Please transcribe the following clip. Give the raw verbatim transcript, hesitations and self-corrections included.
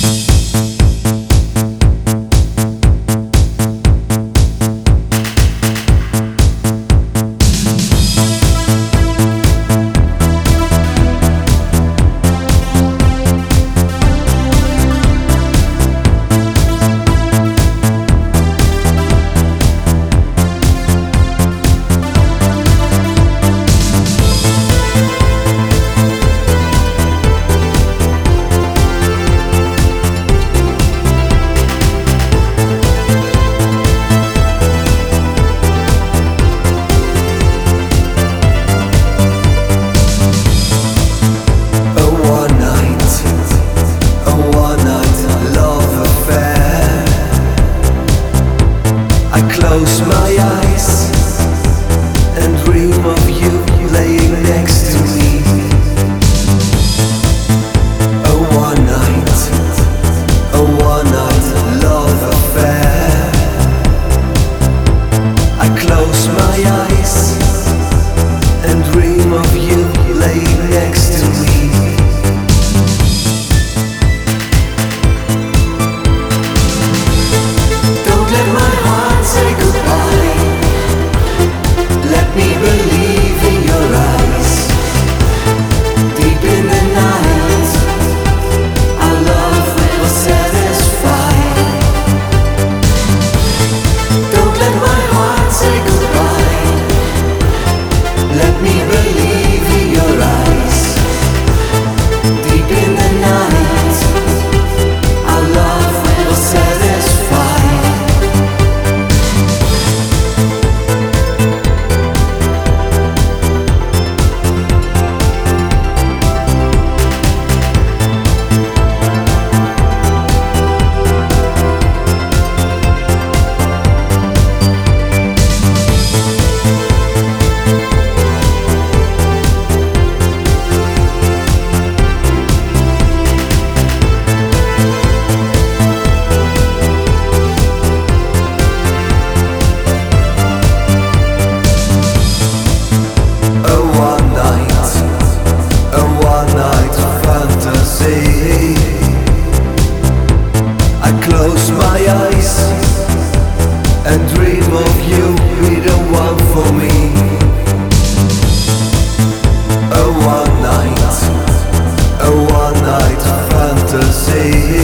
Close my eyes and dream of you laying next to me. A one night, a one night love affair. I close my eyes and dream of you laying next to me. Don't let my heart say goodbye. Let me believe in your eyes. Deep in the night, our love will satisfy. Don't let my heart say goodbye. Let me believe in your eyes. Deep in the night, our love will satisfy. I close my eyes and dream of you, be the one for me. A one night, a one night fantasy.